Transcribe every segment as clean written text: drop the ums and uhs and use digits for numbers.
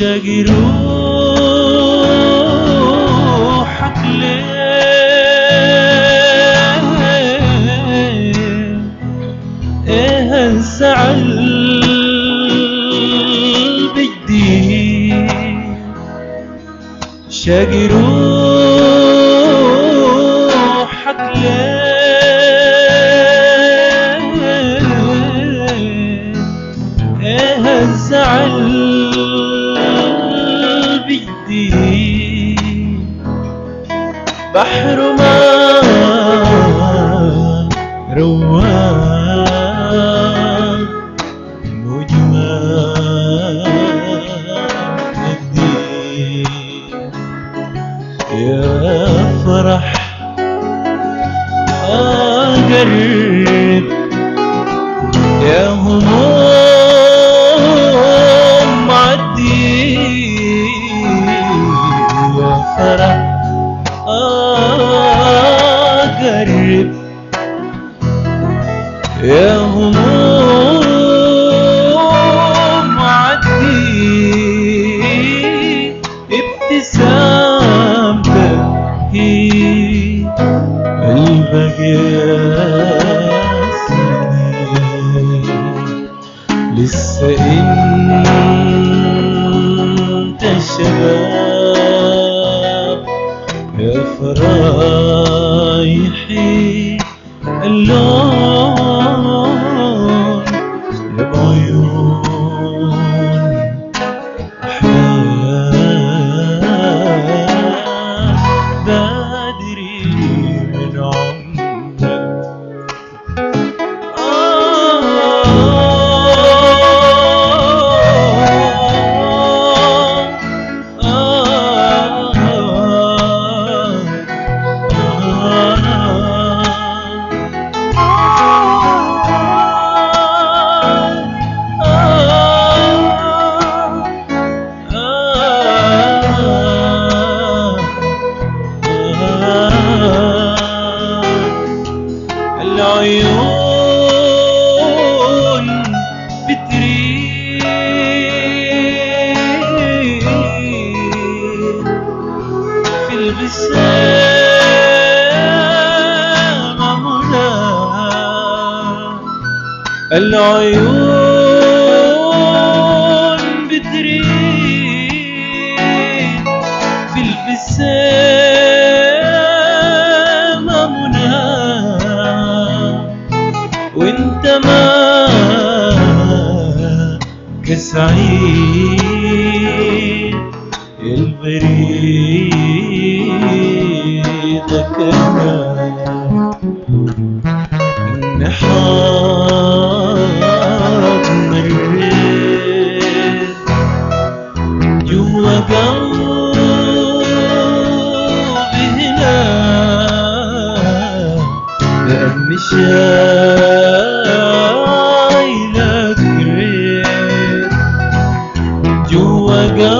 شاقي روحك ليه؟ ايه الزعل بجديد؟ شاقي روحك ليه؟ ايه الزعل بجديد؟ بحر ما روان موج ما جديد. يا فرح قرب، يا هموم معدي. يا فرح قرب، يا هموم معدي. ابتسامتك هي البقية لسه انت شباب. يا فرايحي اللون يا بعيون أحلام بدري من عمرك. العيون بتريد في البسامة منى. العيون بتريد في البسامة منى. وانت ما كسعيد البريد كمان النحار مريت جوا قلبي هنا. لأني شايلك ريت جوا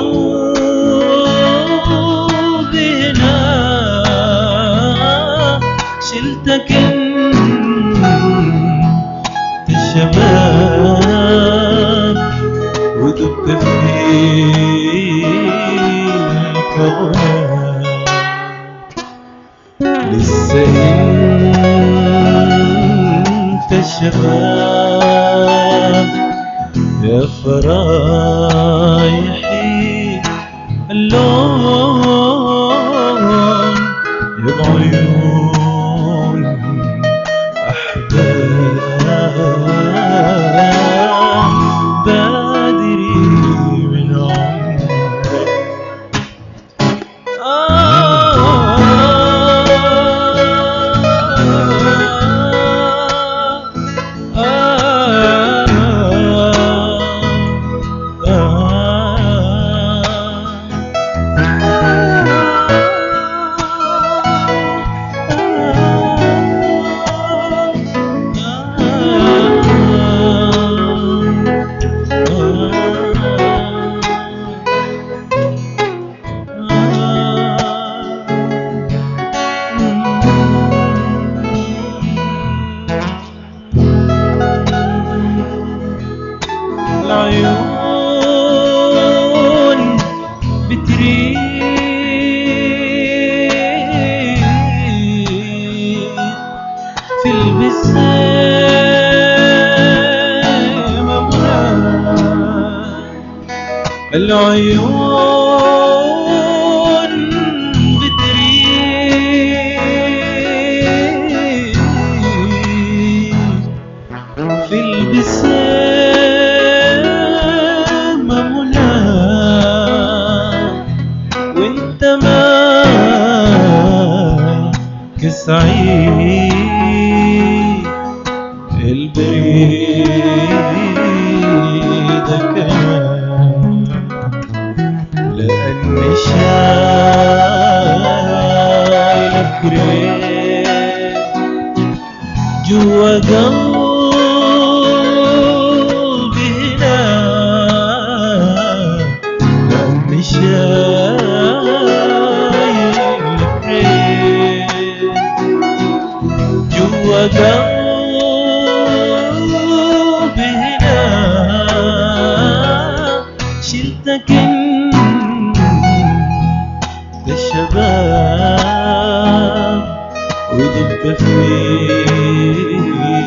قلبي هنا. شلتك انت الشباب ودبت في الكون. لسه انت الشباب يا فرايحي اللون يا بعيون أحباب بدري من عمرك. في البسامة منى العيون بتريد في البسامة منى وانت معك سعيد البريد كمان لأني شايلك ريت جوا قلبي هنا لأني شايلك ريت جوا قلبي هنا شلتك انت الشباب وضبت فيه